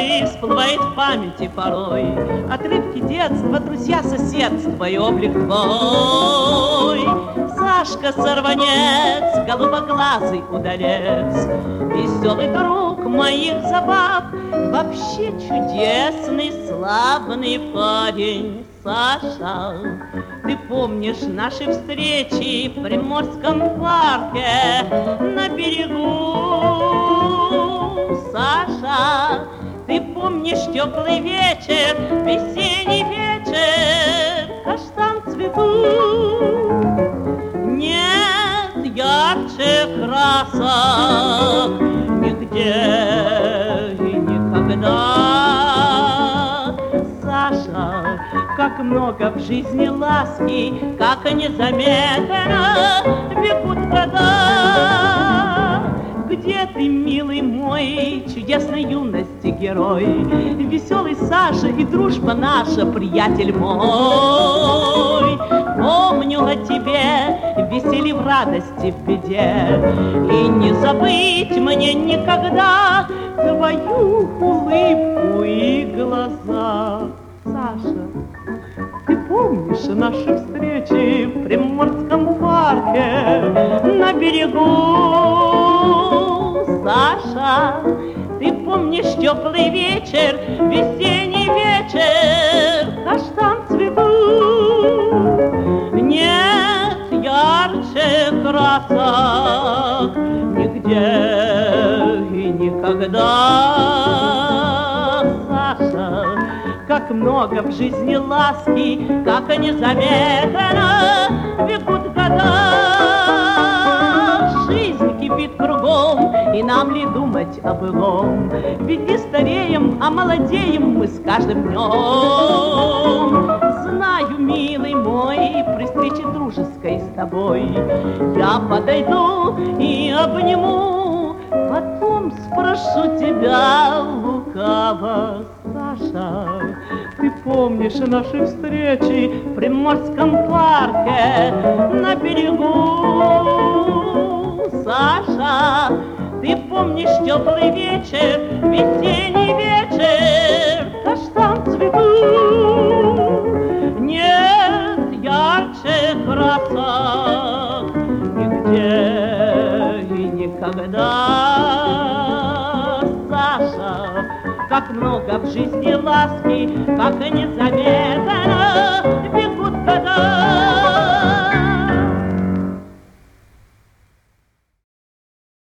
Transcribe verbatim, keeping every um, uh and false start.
тобой всплывает в памяти порой отрывки детства, друзья, соседства и облик твой. Сашка сорванец, голубоглазый удалец, веселый друг моих забав, вообще чудесный, славный парень. Саша, ты помнишь наши встречи в Приморском парке на берегу? Саша, ты помнишь теплый вечер, весенний вечер, каштан в цвету? Нет ярче красок нигде и никогда. Саша, как много в жизни ласки, как незаметно бегут года. Где ты, милый мой, чудесной юности герой? Веселый Саша и дружба наша, приятель мой. Помню о тебе веселье в радости, в беде, и не забыть мне никогда твою улыбку и глаза. Саша, ты помнишь наши встречи в Приморском парке на берегу? Саша, ты помнишь теплый вечер, весенний вечер, каштан в цвету? Нет ярче красок нигде и никогда. Саша, как много в жизни ласки, как незаметно бегут года. Жизнь кипит кругом, и нам ли думать о былом? Ведь не стареем, а молодеем мы с каждым днем. Знаю, милый мой, при встрече дружеской с тобой я подойду и обниму, потом спрошу тебя лукаво. Саша, ты помнишь наши встречи в Приморском парке на берегу? Саша, ты помнишь теплый вечер, весенний вечер, каштан в цвету? Нет ярче красок нигде и никогда. Саша, как много в жизни ласки, как незаметно